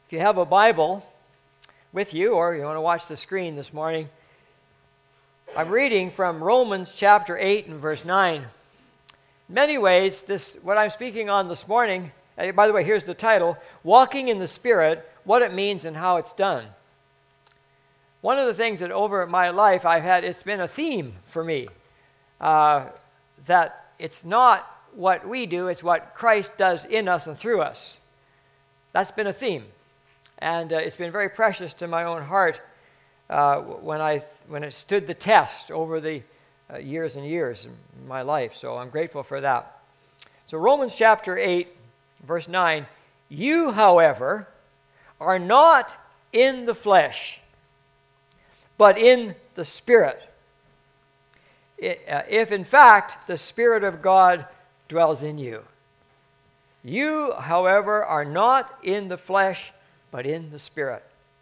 If you have a Bible with you or you want to watch the screen this morning, I'm reading from Romans chapter 8 and verse 9. In many ways, what I'm speaking on this morning, by the way, here's the title, Walking in the Spirit, What It Means and How It's Done. One of the things that over my life it's been a theme for me, that it's not what we do, it's what Christ does in us and through us. That's been a theme. And it's been very precious to my own heart when it stood the test over the years and years in my life. So I'm grateful for that. So Romans chapter 8, verse 9, you, however, are not in the flesh, but in the Spirit. If in fact the Spirit of God dwells in you. You, however, are not in the flesh, but in the Spirit.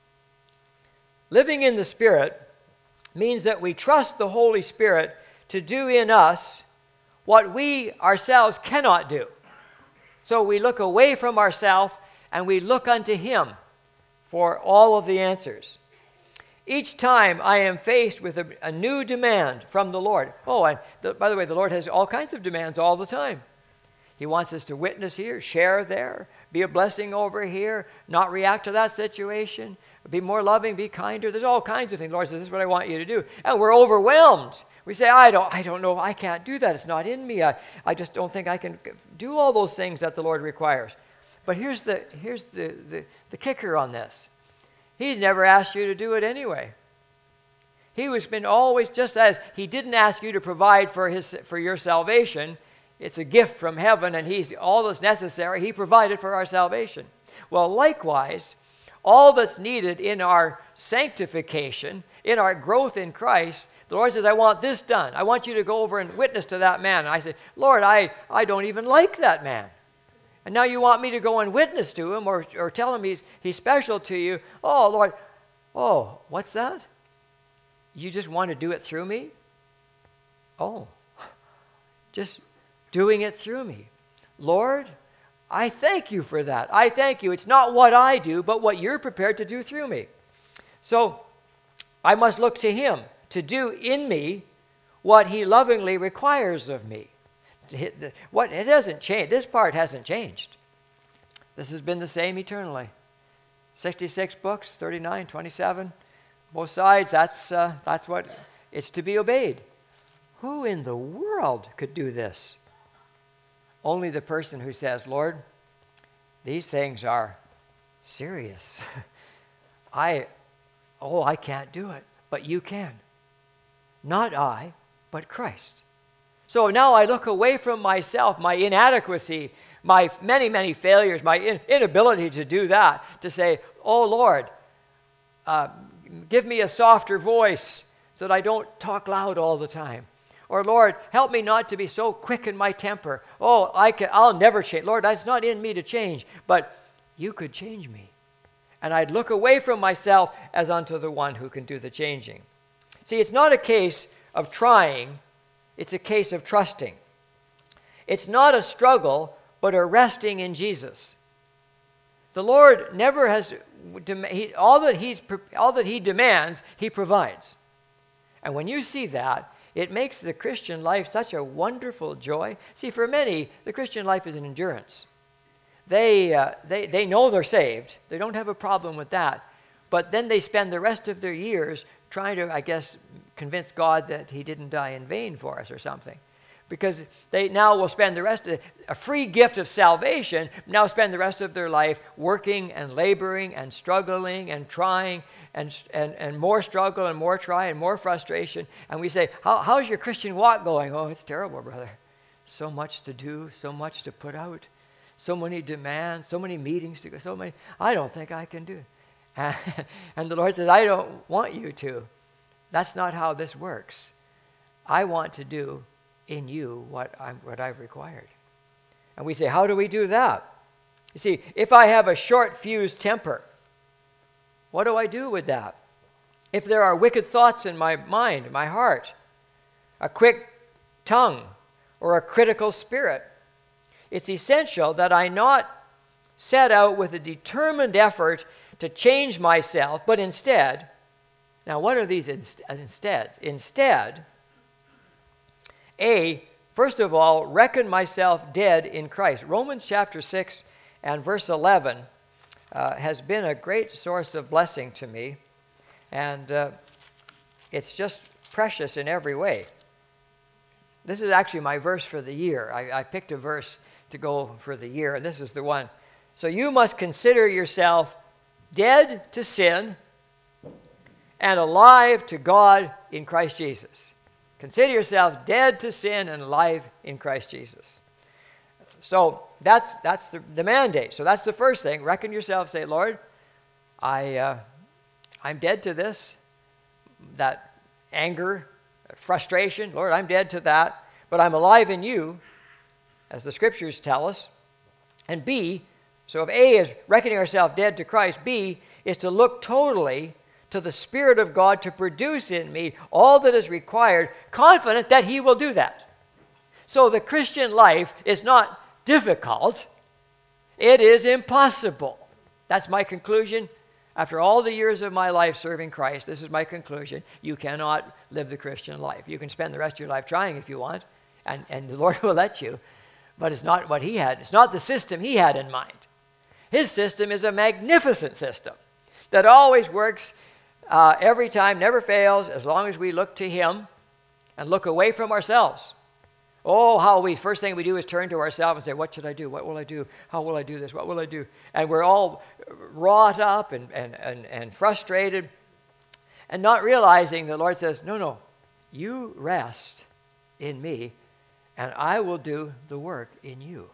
Living in the Spirit means that we trust the Holy Spirit to do in us what we ourselves cannot do. So we look away from ourselves and we look unto Him for all of the answers. Each time I am faced with a new demand from the Lord. By the way, the Lord has all kinds of demands all the time. He wants us to witness here, share there, be a blessing over here, not react to that situation, be more loving, be kinder. There's all kinds of things. The Lord says, this is what I want you to do. And we're overwhelmed. We say, I don't know, I can't do that. It's not in me. I just don't think I can do all those things that the Lord requires. But here's the kicker on this. He's never asked you to do it anyway. He has been always, just as He didn't ask you to provide for your salvation. It's a gift from heaven, and He's all that's necessary. He provided for our salvation. Well, likewise, all that's needed in our sanctification, in our growth in Christ, the Lord says, I want this done. I want you to go over and witness to that man. And I say, Lord, I don't even like that man. And now you want me to go and witness to him or tell him he's special to you. Oh, Lord, what's that? You just want to do it through me? Oh, just doing it through me. Lord, I thank you for that. I thank you. It's not what I do, but what you're prepared to do through me. So I must look to Him to do in me what He lovingly requires of me. It doesn't change. This part hasn't changed. This has been the same eternally. 66 books, 39, 27, both sides. That's what it's to be obeyed. Who in the world could do this? Only the person who says, Lord, these things are serious. I can't do it, but you can. Not I, but Christ. So now I look away from myself, my inadequacy, my many, many failures, my inability to do that, to say, oh Lord, give me a softer voice so that I don't talk loud all the time. Or Lord, help me not to be so quick in my temper. I'll never change. Lord, that's not in me to change, but you could change me. And I'd look away from myself as unto the one who can do the changing. See, it's not a case of trying, it's a case of trusting. It's not a struggle, but a resting in Jesus. The Lord never has, all that He demands, He provides. And when you see that, it makes the Christian life such a wonderful joy. See, for many, the Christian life is an endurance. They know they're saved. They don't have a problem with that. But then they spend the rest of their years trying to, I guess, convince God that He didn't die in vain for us or something. Because they now will spend the rest of a free gift of salvation, now spend the rest of their life working and laboring and struggling and trying and more struggle and more try and more frustration. And we say, how's your Christian walk going? Oh, it's terrible, brother. So much to do, so much to put out, so many demands, so many meetings to go, I don't think I can do it. And the Lord says, I don't want you to. That's not how this works. I want to do in you what I've required. And we say, how do we do that? You see, if I have a short-fused temper, what do I do with that? If there are wicked thoughts in my mind, my heart, a quick tongue, or a critical spirit, it's essential that I not set out with a determined effort to change myself, but instead, now what are these insteads? Instead, first of all, reckon myself dead in Christ. Romans chapter 6 and verse 11 has been a great source of blessing to me, and it's just precious in every way. This is actually my verse for the year. I picked a verse to go for the year, and this is the one. So you must consider yourself dead to sin and alive to God in Christ Jesus. Consider yourself dead to sin and alive in Christ Jesus. So that's the mandate. So that's the first thing. Reckon yourself. Say, Lord, I'm dead to this, that anger, frustration. Lord, I'm dead to that, but I'm alive in you, as the scriptures tell us. And B, so if A is reckoning ourselves dead to Christ, B is to look totally to the Spirit of God to produce in me all that is required, confident that He will do that. So the Christian life is not difficult. It is impossible. That's my conclusion. After all the years of my life serving Christ, this is my conclusion. You cannot live the Christian life. You can spend the rest of your life trying if you want, and the Lord will let you, but it's not what He had. It's not the system He had in mind. His system is a magnificent system that always works every time, never fails, as long as we look to Him and look away from ourselves. Oh, first thing we do is turn to ourselves and say, what should I do? What will I do? How will I do this? What will I do? And we're all wrought up and frustrated and not realizing the Lord says, no, you rest in me and I will do the work in you.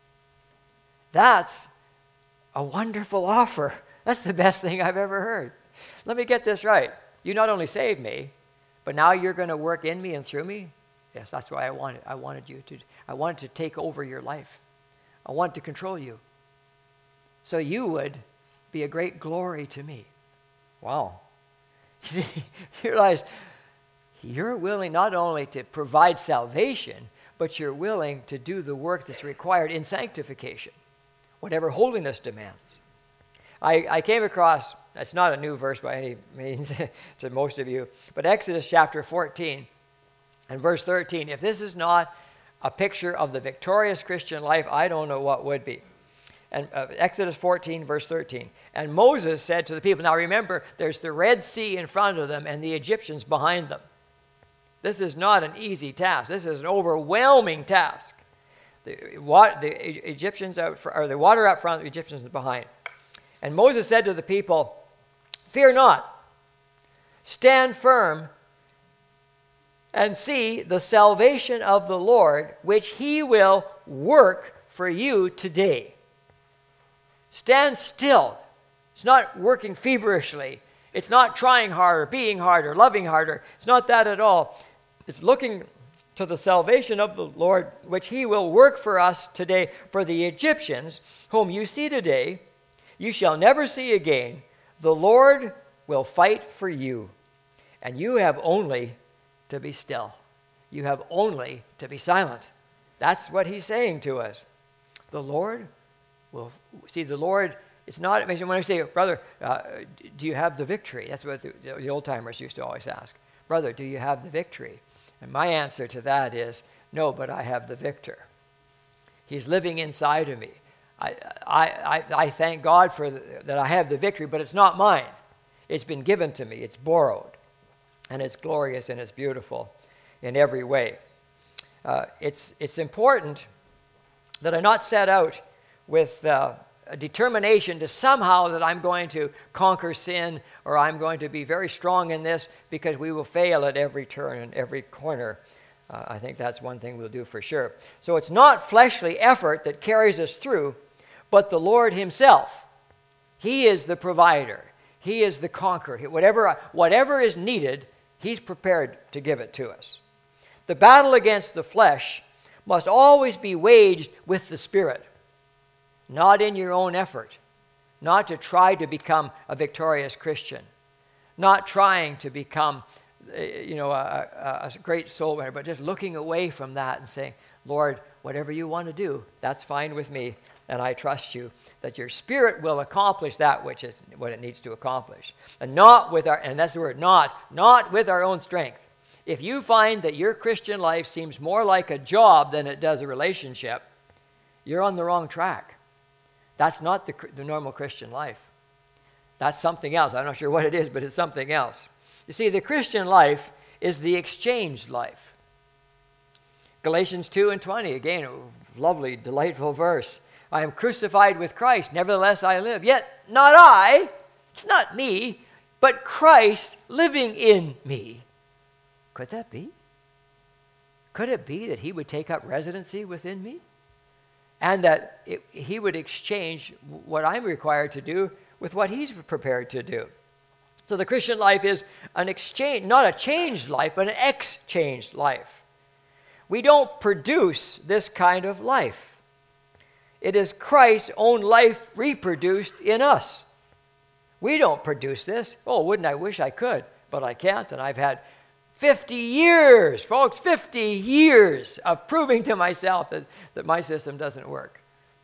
That's a wonderful offer. That's the best thing I've ever heard. Let me get this right. You not only saved me, but now you're going to work in me and through me? Yes, that's why I wanted to take over your life. I wanted to control you. So you would be a great glory to me. Wow. You realize you're willing not only to provide salvation, but you're willing to do the work that's required in sanctification, whatever holiness demands. I came across, it's not a new verse by any means to most of you, but Exodus chapter 14 and verse 13. If this is not a picture of the victorious Christian life, I don't know what would be. And Exodus 14, verse 13. And Moses said to the people, now remember, there's the Red Sea in front of them and the Egyptians behind them. This is not an easy task. This is an overwhelming task. The Egyptians out front, or the water out front, the Egyptians behind. And Moses said to the people, fear not, stand firm, and see the salvation of the Lord, which He will work for you today. Stand still. It's not working feverishly. It's not trying harder, being harder, loving harder. It's not that at all. It's looking to the salvation of the Lord, which He will work for us today. For the Egyptians, whom you see today, you shall never see again. The Lord will fight for you, and you have only to be still. You have only to be silent. That's what He's saying to us. The Lord will, see, the Lord, it's not, when I say, brother, do you have the victory? That's what the old timers used to always ask. Brother, do you have the victory? And my answer to that is, no, but I have the victor. He's living inside of me. I thank God that I have the victory, but it's not mine. It's been given to me. It's borrowed. And it's glorious and it's beautiful in every way. It's important that I not set out with a determination to somehow that I'm going to conquer sin or I'm going to be very strong in this, because we will fail at every turn and every corner. I think that's one thing we'll do for sure. So it's not fleshly effort that carries us through, but the Lord Himself. He is the provider. He is the conqueror. Whatever is needed, He's prepared to give it to us. The battle against the flesh must always be waged with the Spirit, not in your own effort, not to try to become a victorious Christian, not trying to become a great soul winner, but just looking away from that and saying, Lord, whatever you want to do, that's fine with me, and I trust you that your spirit will accomplish that which is what it needs to accomplish. And not with our, and that's the word, not with our own strength. If you find that your Christian life seems more like a job than it does a relationship, you're on the wrong track. That's not the normal Christian life. That's something else. I'm not sure what it is, but it's something else. You see, the Christian life is the exchanged life. Galatians 2:20, again, a lovely, delightful verse. I am crucified with Christ, nevertheless I live. Yet not I, it's not me, but Christ living in me. Could that be? Could it be that he would take up residency within me? And that he would exchange what I'm required to do with what he's prepared to do. So the Christian life is an exchange, not a changed life, but an exchanged life. We don't produce this kind of life. It is Christ's own life reproduced in us. We don't produce this. Oh, wouldn't I wish I could, but I can't, and I've had 50 years, folks, 50 years of proving to myself that my system doesn't work.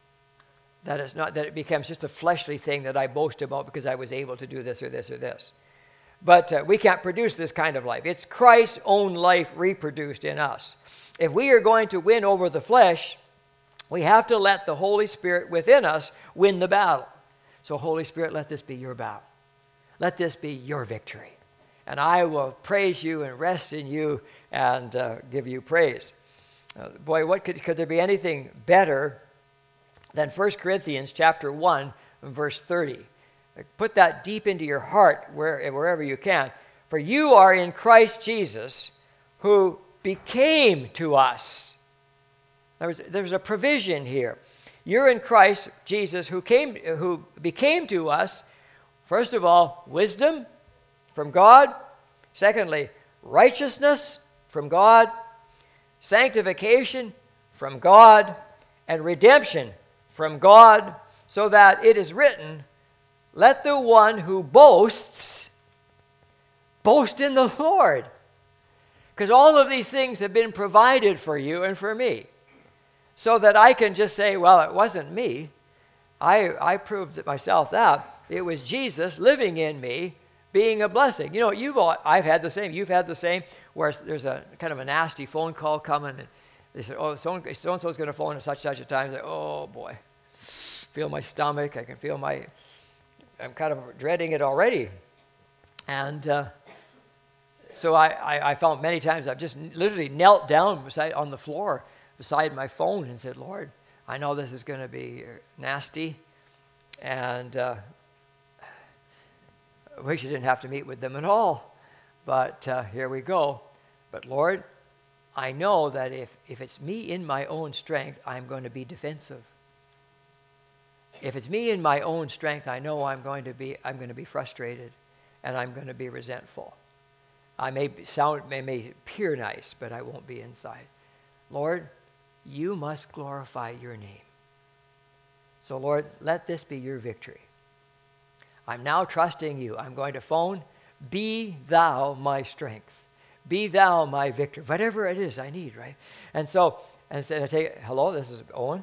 That it becomes just a fleshly thing that I boast about because I was able to do this or this or this. But we can't produce this kind of life. It's Christ's own life reproduced in us. If we are going to win over the flesh, we have to let the Holy Spirit within us win the battle. So Holy Spirit, let this be your battle. Let this be your victory. And I will praise you and rest in you and give you praise. Boy, what could there be anything better than 1 Corinthians chapter 1, verse 30? Put that deep into your heart wherever you can. For you are in Christ Jesus, who became to us. There's a provision here. You're in Christ Jesus, who became to us, first of all, wisdom from God. Secondly, righteousness from God. Sanctification from God. And redemption from God, so that it is written, let the one who boasts boast in the Lord. Because all of these things have been provided for you and for me. So that I can just say, well, it wasn't me. I proved it myself that. It was Jesus living in me, being a blessing. You know, I've had the same. You've had the same, where there's a kind of a nasty phone call coming, and they said, oh, so-and-so's going to phone at such a time. Like, oh, boy. Feel my stomach. I can feel I'm kind of dreading it already. And so I found many times I've just literally knelt down on the floor beside my phone and said, Lord, I know this is going to be nasty. And I wish you didn't have to meet with them at all. But here we go. But Lord, I know that if it's me in my own strength, I'm going to be defensive. If it's me in my own strength, I know I'm going to be frustrated, and I'm going to be resentful. I may appear nice, but I won't be inside. Lord, you must glorify your name. So Lord, let this be your victory. I'm now trusting you. I'm going to phone, be thou my strength. Be thou my victor. Whatever it is I need, right? And so, instead I take, hello, this is Owen.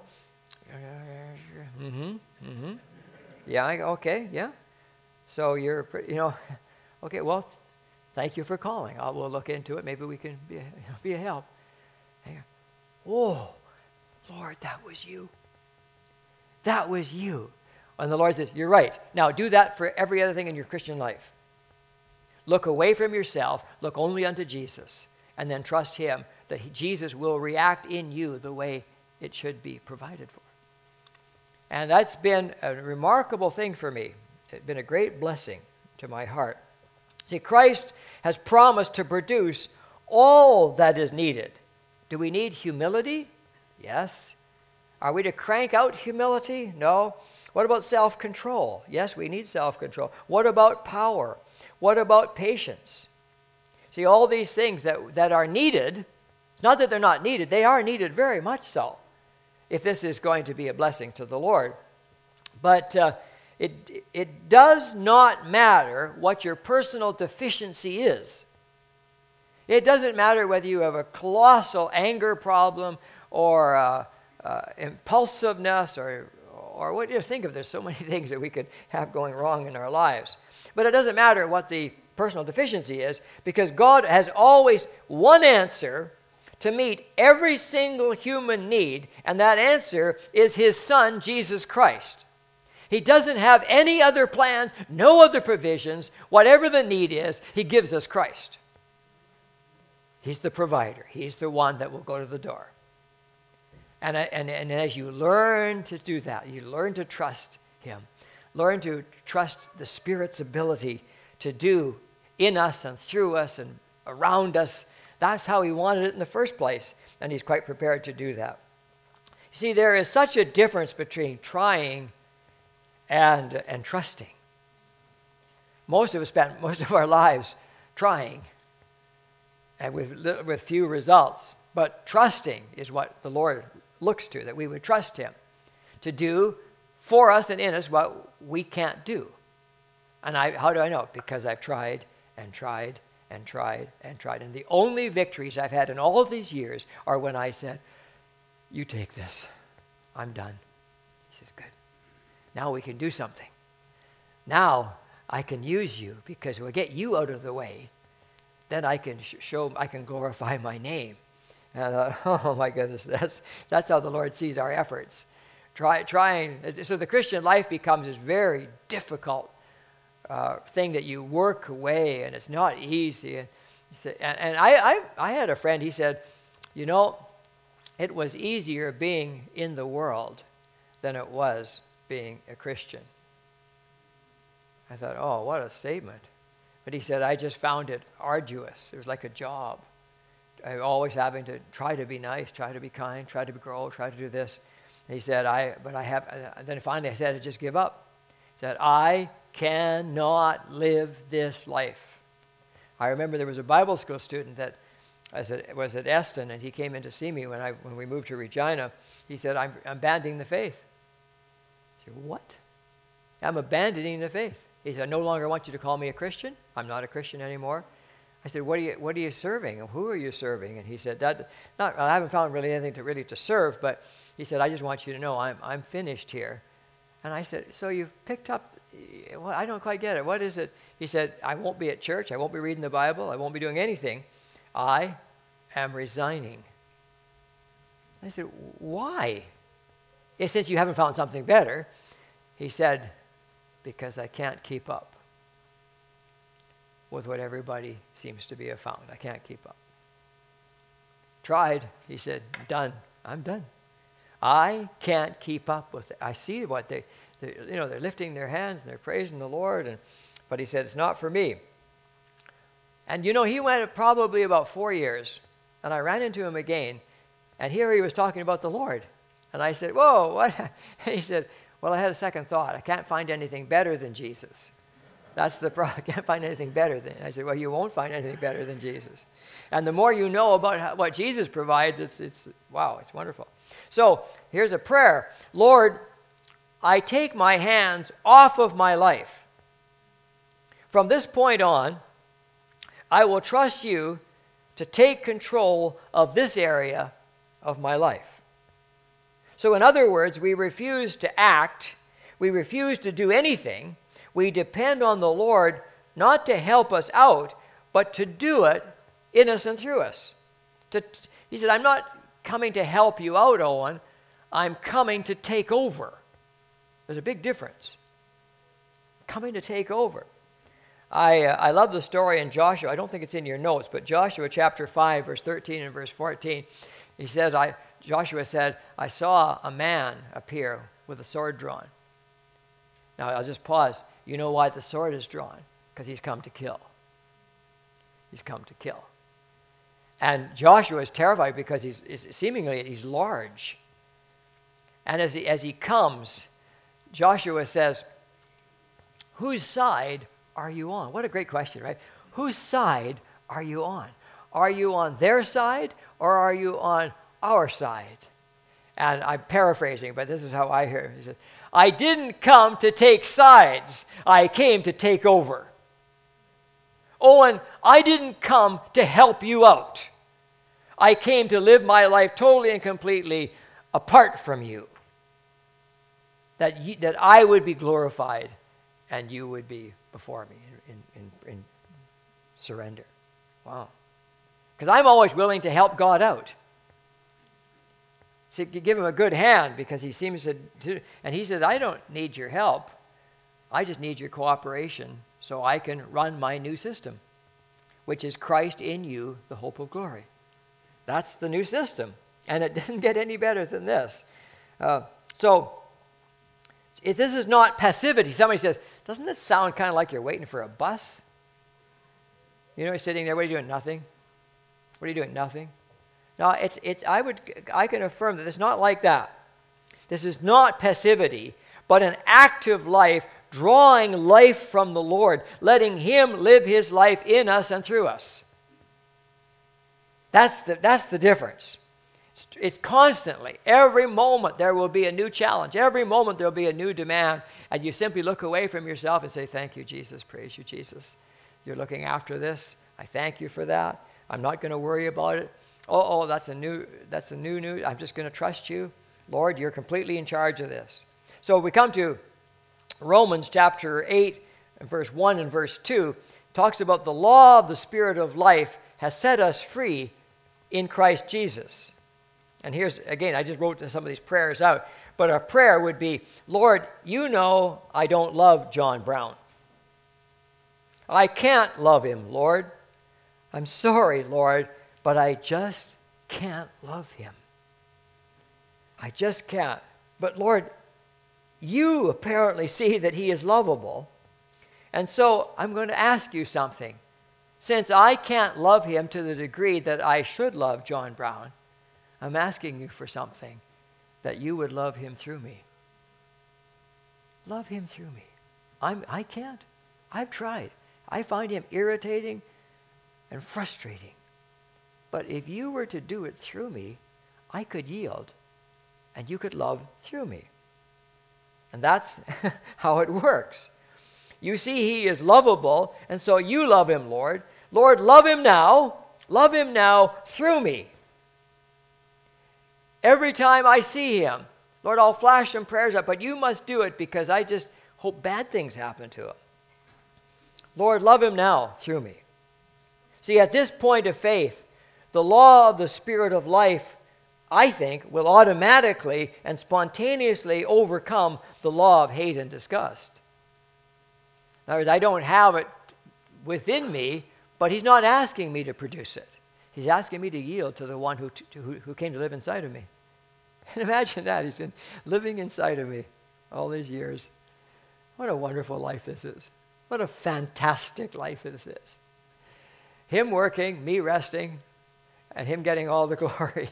Yeah, okay, yeah. So you're, okay, well, thank you for calling. We'll look into it. Maybe we can be a help. Oh, Lord, that was you. That was you. And the Lord says, you're right. Now do that for every other thing in your Christian life. Look away from yourself. Look only unto Jesus. And then trust him that Jesus will react in you the way it should be provided for. And that's been a remarkable thing for me. It's been a great blessing to my heart. See, Christ has promised to produce all that is needed. Do we need humility? Yes. Are we to crank out humility? No. What about self-control? Yes, we need self-control. What about power? What about patience? See, all these things that are needed, it's not that they're not needed, they are needed very much so, if this is going to be a blessing to the Lord. But it does not matter what your personal deficiency is. It doesn't matter whether you have a colossal anger problem or impulsiveness or or what? Just think of, there's so many things that we could have going wrong in our lives. But it doesn't matter what the personal deficiency is, because God has always one answer to meet every single human need, and that answer is his Son, Jesus Christ. He doesn't have any other plans, no other provisions. Whatever the need is, he gives us Christ. He's the provider. He's the one that will go to the door. And as you learn to do that, you learn to trust him. Learn to trust the Spirit's ability to do in us and through us and around us. That's how he wanted it in the first place, and he's quite prepared to do that. You see, there is such a difference between trying and trusting. Most of us spend most of our lives trying, and with few results. But trusting is what the Lord looks to, that we would trust him to do for us and in us what we can't do. And how do I know? Because I've tried and tried and tried and tried. And the only victories I've had in all of these years are when I said, you take this. I'm done. He says, good. Now we can do something. Now I can use you, because when I get you out of the way, then I can I can glorify my name. And oh my goodness, that's how the Lord sees our efforts. Trying, so the Christian life becomes this very difficult thing that you work away, and it's not easy. And I had a friend, he said, you know, it was easier being in the world than it was being a Christian. I thought, oh, what a statement. But he said, I just found it arduous. It was like a job. I always having to try to be nice, try to be kind, try to grow, try to do this. And he said, then finally I said, I just give up. He said, I cannot live this life. I remember there was a Bible school student that was at Eston, and he came in to see me when we moved to Regina. He said, I'm abandoning the faith. I said, what? I'm abandoning the faith. He said, I no longer want you to call me a Christian. I'm not a Christian anymore. I said, what are you serving? And who are you serving? And he said, I haven't found really anything to serve, but he said, I just want you to know I'm finished here. And I said, so you've picked up, well, I don't quite get it. What is it? He said, I won't be at church. I won't be reading the Bible. I won't be doing anything. I am resigning. I said, why? Since you haven't found something better. He said, because I can't keep up with what everybody seems to be found. I can't keep up. Tried. He said, done. I'm done. I can't keep up with it. I see what they're lifting their hands and they're praising the Lord, but he said, it's not for me. And he went probably about 4 years, and I ran into him again, and here he was talking about the Lord. And I said, whoa, what? And he said, well, I had a second thought. I can't find anything better than Jesus. That's the problem. I can't find anything better than. I said, well, you won't find anything better than Jesus. And the more you know about what Jesus provides, it's wonderful. So here's a prayer. Lord, I take my hands off of my life. From this point on, I will trust you to take control of this area of my life. So in other words, we refuse to act. We refuse to do anything. We depend on the Lord not to help us out, but to do it in us and through us. He said, I'm not coming to help you out, Owen. I'm coming to take over. There's a big difference. Coming to take over. I love the story in Joshua. I don't think it's in your notes, but Joshua chapter 5, verse 13 and verse 14. He says, Joshua said, I saw a man appear with a sword drawn. Now, I'll just pause. You know why the sword is drawn? Because he's come to kill. He's come to kill. And Joshua is terrified because he's large. And as he comes, Joshua says, whose side are you on? What a great question, right? Whose side are you on? Are you on their side or are you on our side? And I'm paraphrasing, but this is how I hear it. He said, I didn't come to take sides. I came to take over. Owen, I didn't come to help you out. I came to live my life totally and completely apart from you. that I would be glorified and you would be before me in surrender. Wow. Because I'm always willing to help God out. So give him a good hand because he seems to, and he says, I don't need your help. I just need your cooperation so I can run my new system, which is Christ in you, the hope of glory. That's the new system. And it doesn't get any better than this. So if this is not passivity, somebody says, doesn't it sound kind of like you're waiting for a bus? You know, you're sitting there, what are you doing? Nothing. What are you doing? Nothing. No, I can affirm that it's not like that. This is not passivity, but an active life, drawing life from the Lord, letting him live his life in us and through us. That's the difference. It's constantly, every moment there will be a new challenge. Every moment there will be a new demand. And you simply look away from yourself and say, thank you, Jesus. Praise you, Jesus. You're looking after this. I thank you for that. I'm not going to worry about it. That's a new news. I'm just going to trust you. Lord, you're completely in charge of this. So we come to Romans chapter 8, verse 1 and verse 2. Talks about the law of the Spirit of life has set us free in Christ Jesus. And here's, again, I just wrote some of these prayers out. But our prayer would be, Lord, you know I don't love John Brown. I can't love him, Lord. I'm sorry, Lord, but I just can't love him. I just can't. But Lord, you apparently see that he is lovable. And so I'm going to ask you something. Since I can't love him to the degree that I should love John Brown, I'm asking you for something, that you would love him through me. Love him through me. I can't. I've tried. I find him irritating and frustrating. But if you were to do it through me, I could yield, and you could love through me. And that's how it works. You see, he is lovable, and so you love him, Lord. Lord, love him now. Love him now through me. Every time I see him, Lord, I'll flash some prayers up, but you must do it because I just hope bad things happen to him. Lord, love him now through me. See, at this point of faith, the law of the Spirit of life, I think, will automatically and spontaneously overcome the law of hate and disgust. In other words, I don't have it within me, but he's not asking me to produce it. He's asking me to yield to the one who came to live inside of me. And imagine that. He's been living inside of me all these years. What a wonderful life this is. What a fantastic life this is. Him working, me resting, and him getting all the glory.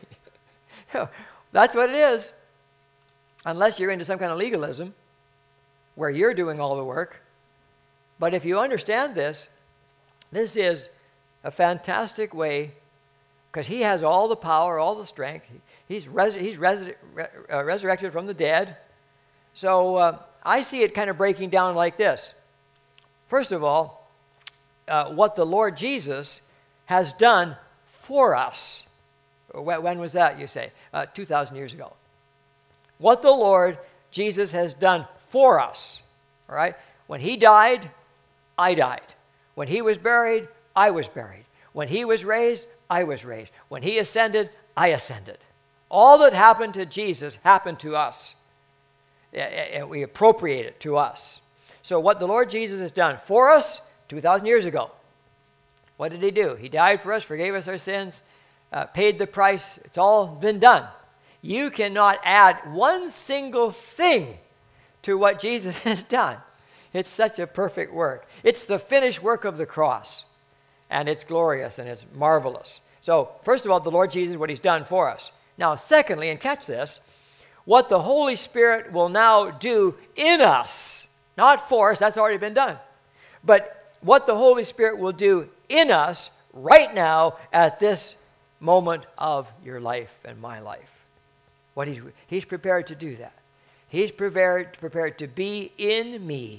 That's what it is. Unless you're into some kind of legalism where you're doing all the work. But if you understand this, this is a fantastic way, because he has all the power, all the strength. He's resurrected from the dead. So I see it kind of breaking down like this. First of all, what the Lord Jesus has done for us. When was that, you say? 2,000 years ago. What the Lord Jesus has done for us. All right? When he died, I died. When he was buried, I was buried. When he was raised, I was raised. When he ascended, I ascended. All that happened to Jesus happened to us. And we appropriate it to us. So what the Lord Jesus has done for us 2,000 years ago, what did he do? He died for us, forgave us our sins, paid the price. It's all been done. You cannot add one single thing to what Jesus has done. It's such a perfect work. It's the finished work of the cross. And it's glorious and it's marvelous. So, first of all, the Lord Jesus, what he's done for us. Now, secondly, and catch this, what the Holy Spirit will now do in us, not for us, that's already been done, but what the Holy Spirit will do in us right now at this moment of your life and my life. What he's prepared to do that. He's prepared to be in me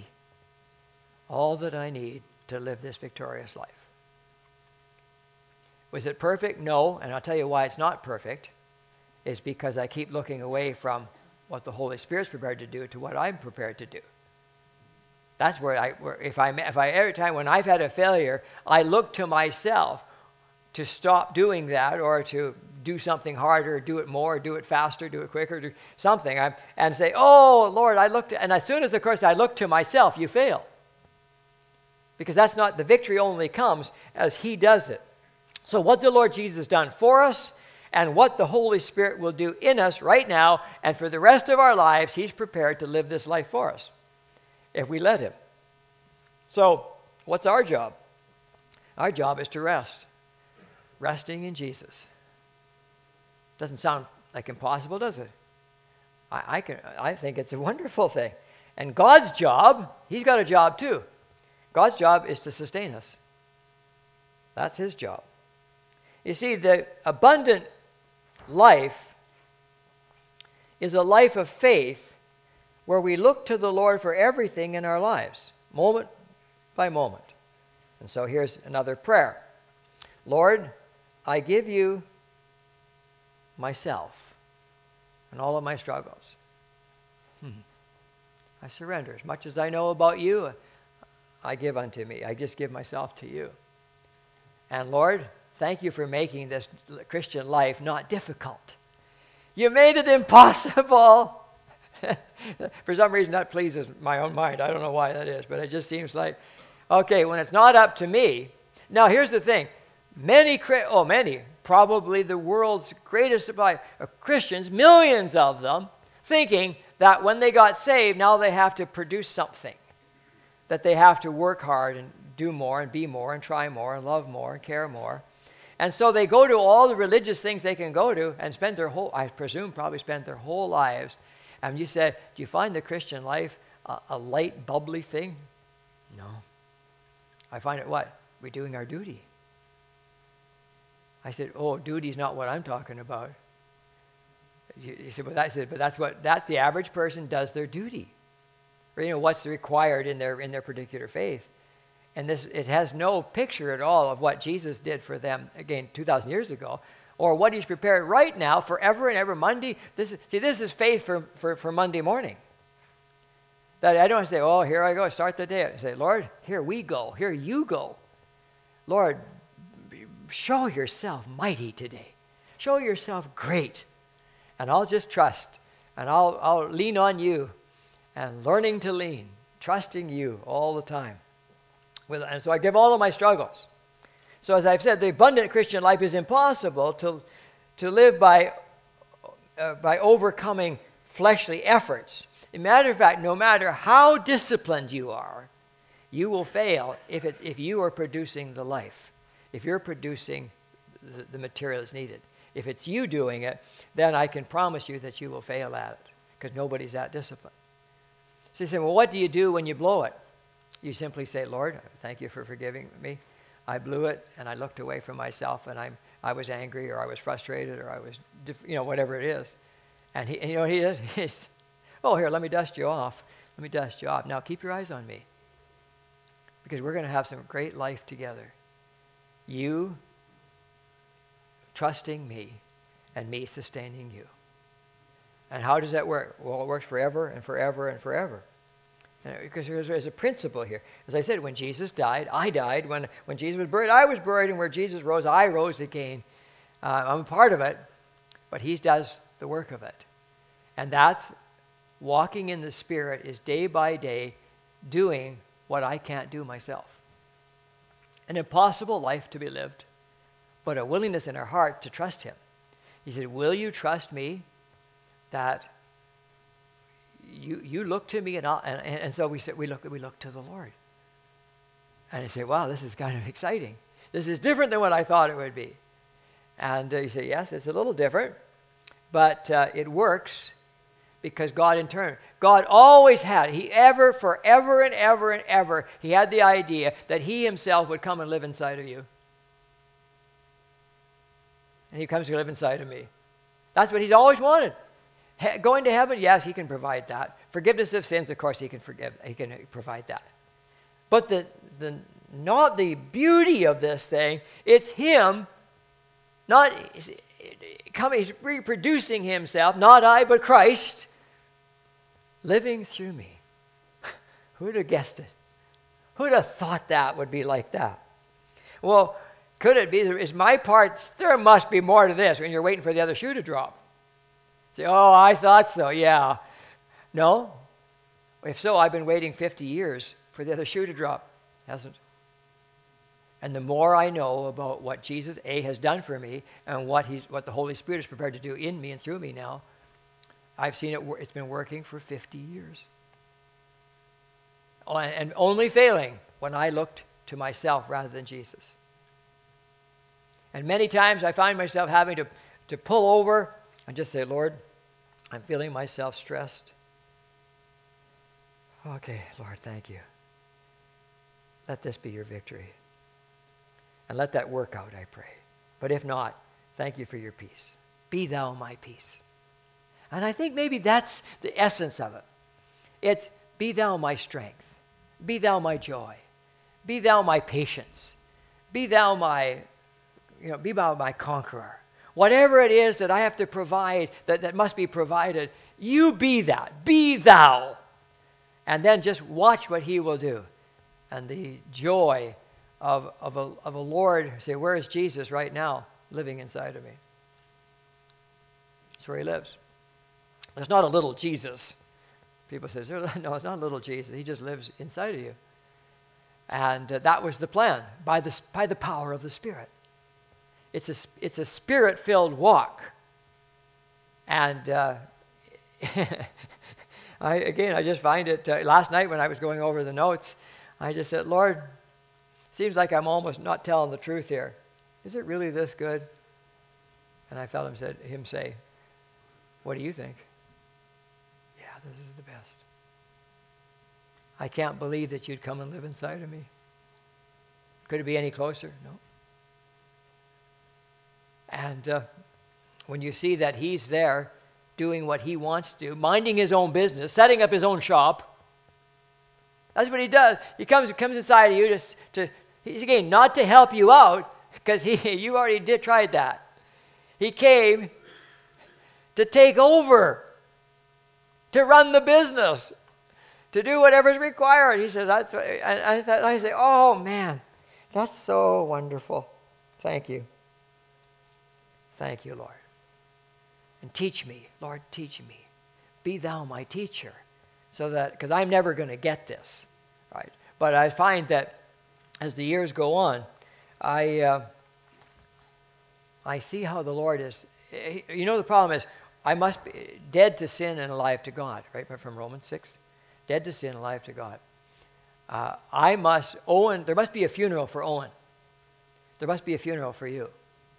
all that I need to live this victorious life. Was it perfect? No, and I'll tell you why it's not perfect. Is because I keep looking away from what the Holy Spirit's prepared to do to what I'm prepared to do. That's where every time when I've had a failure, I look to myself to stop doing that or to do something harder, do it more, do it faster, do it quicker, do something, and say, oh, Lord, and as soon as, of course, I look to myself, you fail. Because that's not, the victory only comes as he does it. So what the Lord Jesus has done for us and what the Holy Spirit will do in us right now and for the rest of our lives, he's prepared to live this life for us if we let him. So what's our job? Our job is to rest. Resting in Jesus. Doesn't sound like impossible, does it? I think it's a wonderful thing. And God's job, he's got a job too. God's job is to sustain us. That's his job. You see, the abundant life is a life of faith where we look to the Lord for everything in our lives, moment by moment. And so here's another prayer. Lord, I give you myself and all of my struggles. I surrender. As much as I know about you, I give unto me. I just give myself to you. And Lord, thank you for making this Christian life not difficult. You made it impossible. For some reason, that pleases my own mind. I don't know why that is, but it just seems like, okay, when it's not up to me. Now, here's the thing. Many, probably the world's greatest supply of Christians, millions of them, thinking that when they got saved, now they have to produce something. That they have to work hard and do more and be more and try more and love more and care more. And so they go to all the religious things they can go to and spend their whole, I presume, probably spend their whole lives. And you said, do you find the Christian life a light, bubbly thing? No. I find it what? We're doing our duty. I said, oh, duty's not what I'm talking about. You said, but that's the average person does their duty. Or, what's required in their particular faith. And it has no picture at all of what Jesus did for them, again, 2,000 years ago, or what he's prepared right now forever and ever. Monday, this is faith for Monday morning. That I don't say, oh, here I go, start the day. I say, Lord, here we go, here you go. Lord, show yourself mighty today. Show yourself great. And I'll just trust, and I'll lean on you, and learning to lean, trusting you all the time. And so I give all of my struggles. So as I've said, the abundant Christian life is impossible to live by overcoming fleshly efforts. As a matter of fact, no matter how disciplined you are, you will fail if you are producing the life, if you're producing the material that's needed. If it's you doing it, then I can promise you that you will fail at it because nobody's that disciplined. So you say, well, what do you do when you blow it? You simply say, Lord, thank you for forgiving me. I blew it, and I looked away from myself, and I was angry, or I was frustrated, or I was, whatever it is. And he does? He's, oh, here, let me dust you off. Let me dust you off. Now, keep your eyes on me, because we're going to have some great life together. You trusting me, and me sustaining you. And how does that work? Well, it works forever and forever and forever. Because there's a principle here. As I said, when Jesus died, I died. When Jesus was buried, I was buried. And where Jesus rose, I rose again. I'm a part of it, but he does the work of it. And that's walking in the Spirit is day by day doing what I can't do myself. An impossible life to be lived, but a willingness in our heart to trust him. He said, will you trust me that you look to me and so we said we look to the Lord. And I say, wow, this is kind of exciting. This is different than what I thought it would be. And you say, yes, it's a little different, but it works because God in turn, God always had, forever and ever and ever, he had the idea that he himself would come and live inside of you. And he comes to live inside of me. That's what he's always wanted. Going to heaven, yes, he can provide that. Forgiveness of sins, of course, he can provide that. But not the beauty of this thing, it's him, he's reproducing himself, not I, but Christ, living through me. Who would have guessed it? Who would have thought that would be like that? Well, could it be, is my part, there must be more to this when you're waiting for the other shoe to drop. Say, oh, I thought so, yeah. No. If so, I've been waiting 50 years for the other shoe to drop. Hasn't. And the more I know about what Jesus, A, has done for me and what the Holy Spirit is prepared to do in me and through me now, I've seen it, it's been working for 50 years. And only failing when I looked to myself rather than Jesus. And many times I find myself having to pull over and just say, Lord, I'm feeling myself stressed. Okay, Lord, thank you. Let this be your victory. And let that work out, I pray. But if not, thank you for your peace. Be thou my peace. And I think maybe that's the essence of it. It's be thou my strength. Be thou my joy. Be thou my patience. Be thou my, be thou my conqueror. Whatever it is that I have to provide, that must be provided, you be that. Be thou. And then just watch what he will do. And the joy of a Lord, say, where is Jesus right now living inside of me? That's where he lives. There's not a little Jesus. People say, no, it's not a little Jesus. He just lives inside of you. And that was the plan, by the power of the Spirit. It's a Spirit-filled walk. And I just find it, last night when I was going over the notes, I just said, Lord, seems like I'm almost not telling the truth here. Is it really this good? And I felt him say, what do you think? Yeah, this is the best. I can't believe that you'd come and live inside of me. Could it be any closer? No. And when you see that he's there doing what he wants to do, minding his own business, setting up his own shop, that's what he does. He comes inside of you he's again, not to help you out, because you already tried that. He came to take over, to run the business, to do whatever's required. He says, that's what, and I say, oh man, that's so wonderful. Thank you. Thank you, Lord. And teach me, Lord, teach me. Be thou my teacher. So that, because I'm never going to get this, right? But I find that as the years go on, I see how the Lord is. The problem is, I must be dead to sin and alive to God, right? From Romans 6. Dead to sin, alive to God. There must be a funeral for Owen. There must be a funeral for you.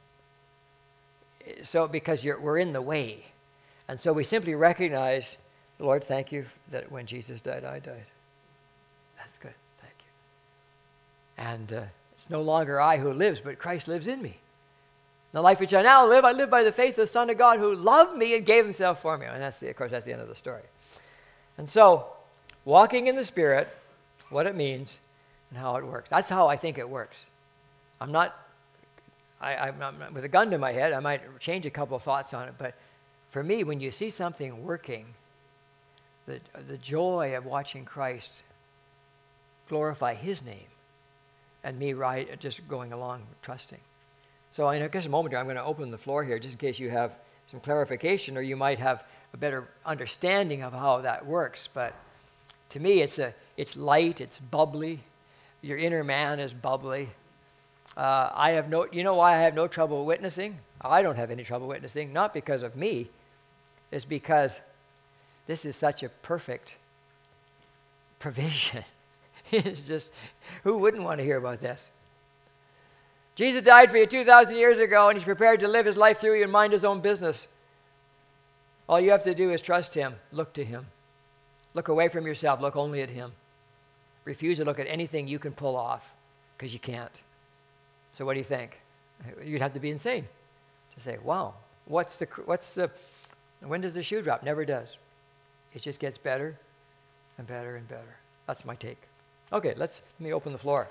So, because we're in the way. And so we simply recognize, Lord, thank you that when Jesus died, I died. That's good. Thank you. And it's no longer I who lives, but Christ lives in me. The life which I now live, I live by the faith of the Son of God who loved me and gave himself for me. And that's the end of the story. And so, walking in the Spirit, what it means and how it works. That's how I think it works. I'm not with a gun to my head, I might change a couple of thoughts on it, but for me, when you see something working, the joy of watching Christ glorify his name and me just going along trusting. So in just a moment here, I'm going to open the floor here just in case you have some clarification or you might have a better understanding of how that works. But to me, it's light, it's bubbly. Your inner man is bubbly. You know why I have no trouble witnessing? I don't have any trouble witnessing, not because of me. It's because this is such a perfect provision. It's just, who wouldn't want to hear about this? Jesus died for you 2,000 years ago, and he's prepared to live his life through you and mind his own business. All you have to do is trust him. Look to him. Look away from yourself. Look only at him. Refuse to look at anything you can pull off, because you can't. So what do you think? You'd have to be insane to say, wow, when does the shoe drop? Never does. It just gets better and better and better. That's my take. Okay, let me open the floor.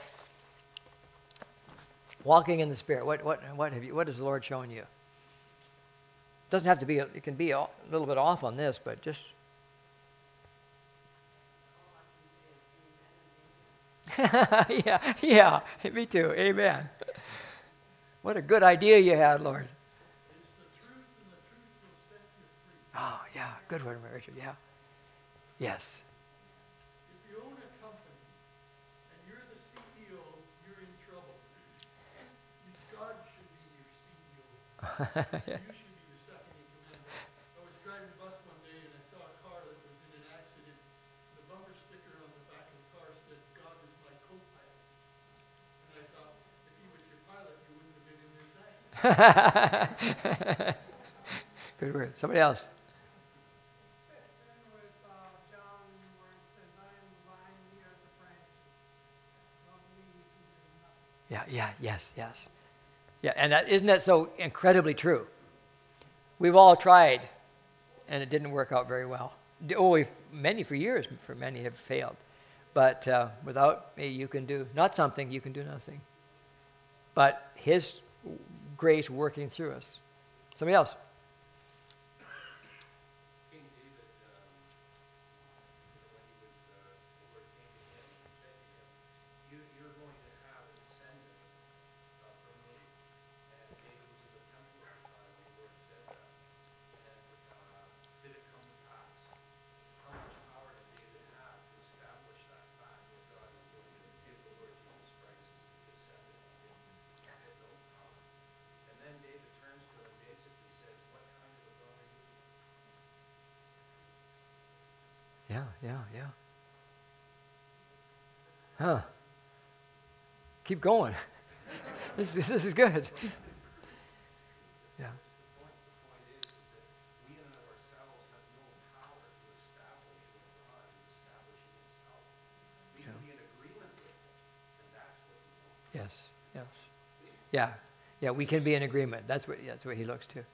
Walking in the Spirit. What has the Lord shown you? It doesn't have to be. It can be a little bit off on this, but just yeah, me too. Amen. What a good idea you had, Lord. It's the truth, and the truth will set you free. Oh, yeah, good one, Richard. Yeah. Yes. If you own a company and you're the CEO, you're in trouble. God should be your CEO. And you should be the second in command. I was driving a bus one day and I saw a car that was in an accident. The bumper sticker on the back of the car said, "God is my co-pilot." And I thought, if he was your pilot, you wouldn't have been in this accident. Good word. Somebody else. Fits in with John where it says, "I am the vine, ye are the branches. Without me you can do nothing." Yes. Yeah, and isn't that so incredibly true? We've all tried, and it didn't work out very well. Many have failed. But without me, you can do not something, you can do nothing. But His grace working through us. Somebody else. King David, when he was, the Lord came to him and said to him, you're going to have a descendant from me. And David was in the temple at the time when the Lord said that. And did it come to pass? How much power did David have to establish that fact that God was going to give the Lord Jesus Christ as the descendant of him? He had no power. And then David turns to him and basically says, what kind of a God are you? Yeah. Huh. Keep going. This is good. Yeah. The point is that we in and of ourselves have no power to establish what God is establishing himself. We can be in agreement with him, and that's what he wants. Yes. Yeah, we can be in agreement. That's what He looks to.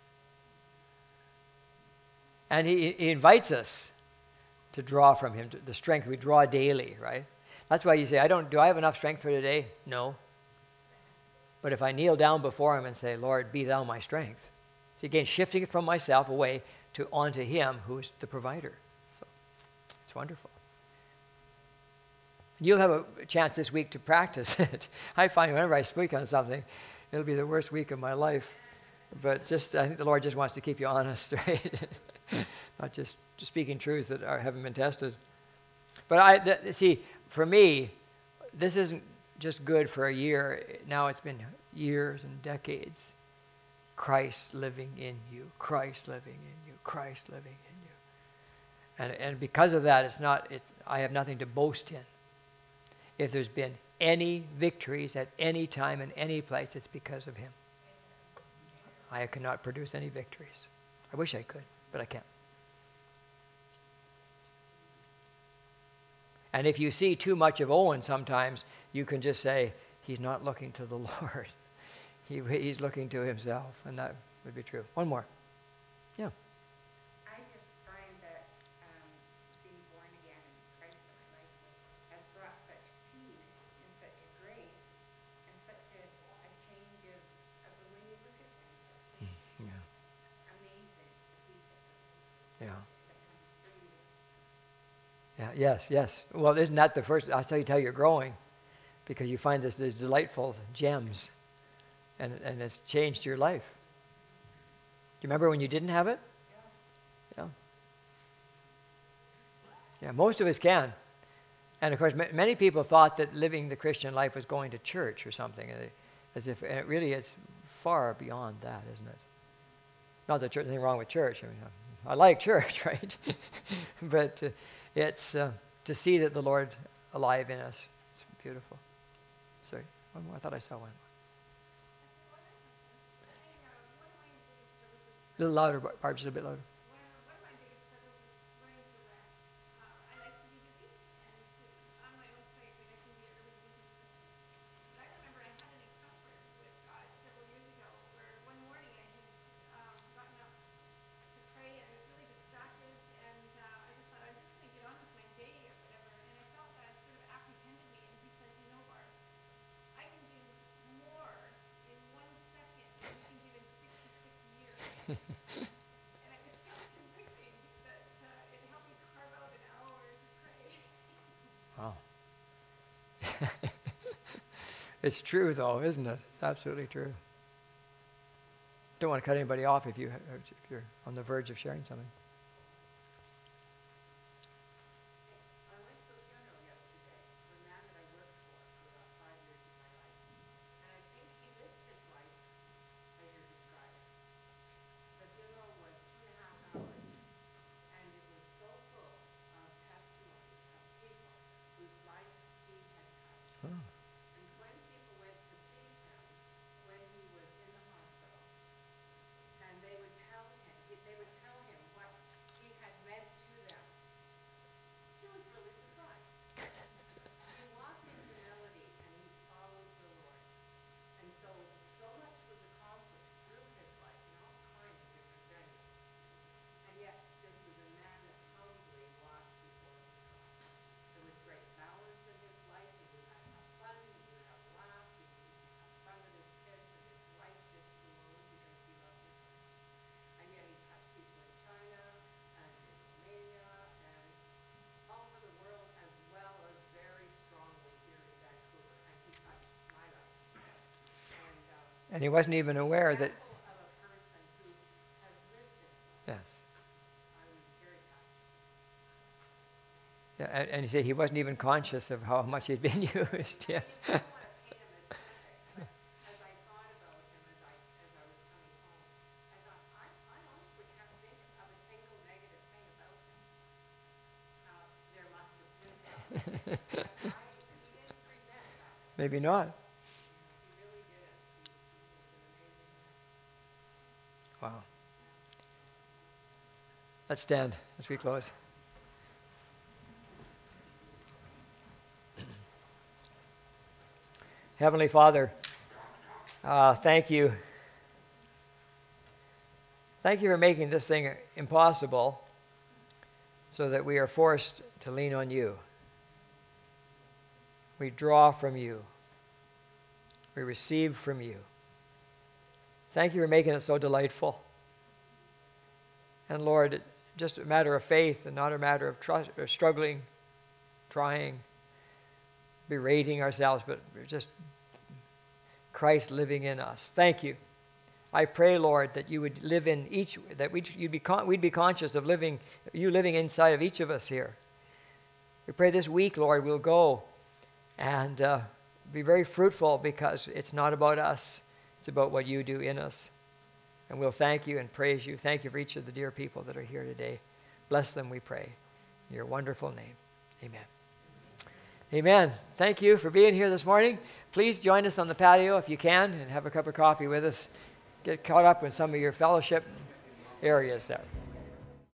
And he invites us to draw from Him, the strength we draw daily, right? That's why you say, do I have enough strength for today? No. But if I kneel down before Him and say, Lord, be Thou my strength. See, again, shifting it from myself away onto Him who is the provider. So it's wonderful. And you'll have a chance this week to practice it. I find whenever I speak on something, it'll be the worst week of my life. But I think the Lord just wants to keep you honest, right? Not just speaking truths that haven't been tested. But see, for me, this isn't just good for a year. Now it's been years and decades. Christ living in you. Christ living in you. Christ living in you. And because of that, I have nothing to boast in. If there's been any victories at any time in any place, it's because of Him. I cannot produce any victories. I wish I could, but I can't. And if you see too much of Owen sometimes, you can just say, he's not looking to the Lord. He's looking to himself, and that would be true. One more. Yeah. I just find that being born again in Christ in my life has brought such peace and such grace and such a change of the way you look at things. It's just amazing, the peace of God that comes through you. Yes. Well, isn't that the first? I'll tell you how you're growing, because you find these delightful gems, and it's changed your life. Do you remember when you didn't have it? Yeah, most of us can. And of course, many people thought that living the Christian life was going to church or something, and it really is far beyond that, isn't it? Not that there's anything wrong with church. I mean, I like church, right? But it's to see that the Lord alive in us. It's beautiful. Sorry, one more. I thought I saw one. A little louder, Barb, just a bit louder. One of my biggest struggles is learning to rest. I like to be busy, and on my own strength, I can be a really busy person. But I remember I had an encounter with God several years ago where one morning I had gotten up to pray, and I was really distracted, and I just thought, I'm just going to get on with my day or whatever, and I felt God sort of apprehended me, and He said, Barb, I can do more in 1 second than you can do in 66 years. And it was so convicting that it helped me carve out an hour to pray. Wow. It's true, though, isn't it? It's absolutely true. Don't want to cut anybody off if you're on the verge of sharing something. I went to a funeral yesterday for a man that I worked for about 5 years of my life. And I think he lived his life as you're describing. The funeral was 2.5 hours, and it was so full of testimonies of people whose life he had touched. Oh. And when people went to see him when he was in the hospital, and they would tell him what he had meant to them, he was really surprised. He walked in humility and he followed the Lord. And so much was accomplished through his life in all kinds of different venues. And yet, this was a man that humbly walked before his God. There was great balance in his life. He knew how to have fun. He knew how to laugh. He knew how to have fun with his kids. And his wife just glowed because he loved his home. And yet he touched people in China and in Romania and all over the world, as well as very strongly here in Vancouver. And he touched my life. And he wasn't even aware that. Example of a person who has lived this life. Yes. I was very touched. Yeah, and he said he wasn't even conscious of how much he'd been used. Yeah. I didn't want to paint him as perfect, but as I thought about him as I was coming home, I thought, I honestly can't think of a single negative thing about him. There must have been some. But he didn't present that way. Maybe not. He really didn't. He was an amazing man. Wow. Let's stand as we close. Heavenly Father, thank you. Thank you for making this thing impossible so that we are forced to lean on you. We draw from you. We receive from you. Thank you for making it so delightful. And Lord, it's just a matter of faith and not a matter of trust, or struggling, trying, berating ourselves, but just Christ living in us. Thank you. I pray, Lord, that you would live in each, that we'd be conscious of you living inside of each of us here. We pray this week, Lord, we'll go and be very fruitful, because it's not about us. It's about what you do in us. And we'll thank you and praise you. Thank you for each of the dear people that are here today. Bless them, we pray. In your wonderful name. Amen. Amen. Thank you for being here this morning. Please join us on the patio if you can and have a cup of coffee with us. Get caught up in some of your fellowship areas there.